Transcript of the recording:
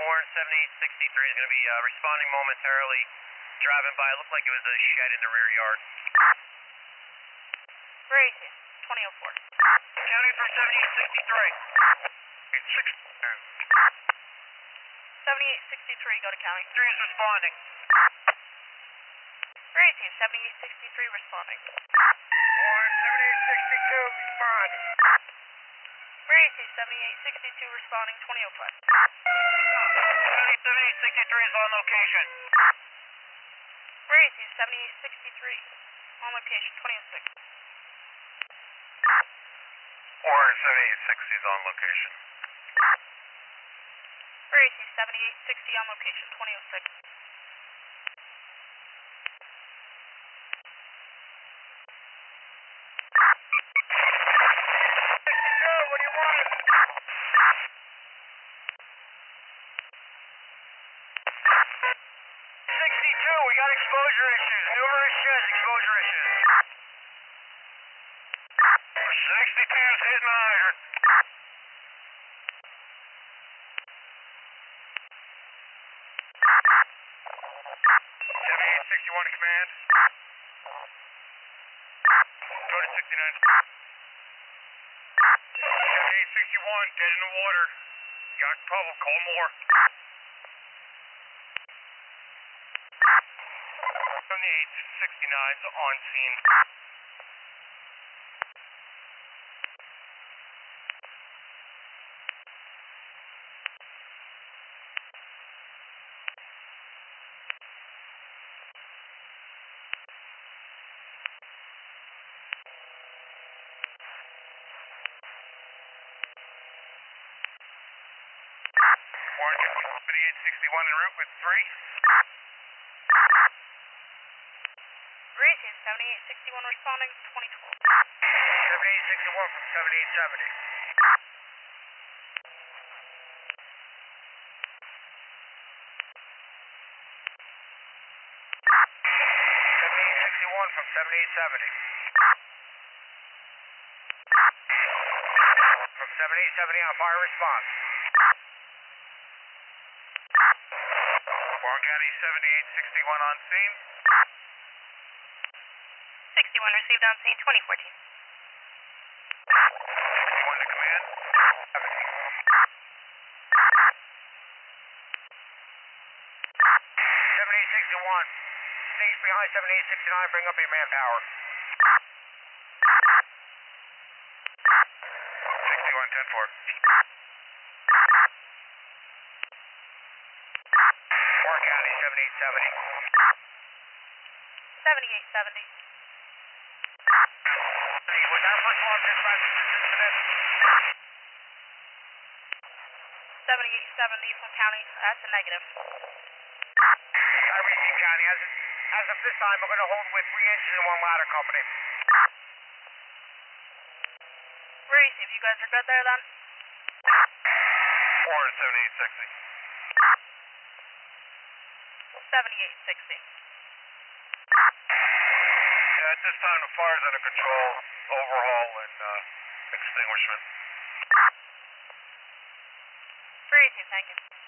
Warren 7863 is going to be responding momentarily. Driving by, it looked like it was a shed in the rear yard. Where is it? 2004. County for 7863. It's 7863, go to county. 3 is responding. Where is it? 7863 responding. Warren 7862, respond. Where is it? 7862 responding, 2005. County 7863 is on location. Where is it? 7863 on location, 2006. Warren 7860 is on location. Where is it? 7860 on location, 2006. What do you want? 62, we got exposure issues. Numerous sheds, exposure issues. 62 is hitting a hydrant. 7861 to command. Go to 69. 7861, dead in the water. Got trouble, call more. From the 869's on scene. Warren 7861 en route with 3. Where is it? 7861 responding, 2012. 7861 from 7870. 7861 from 7870. From 7870 on fire response. Warren County 7861 on scene. 61 received on scene, 2014. 61 to command. 7861. Stage behind 7869, bring up your manpower. 61, 10-4. Warren County 7870. 7870. Was our first alarm dispatch incident? 7870 from county, that's a negative. Tyrese County, as of this time, we're going to hold with 3 engines and 1 ladder company. Where is it? You guys are good there then? Warren 7860. 7860. Yeah, at this time the fire's under control, overhaul and extinguishment. Where is it? Thank you.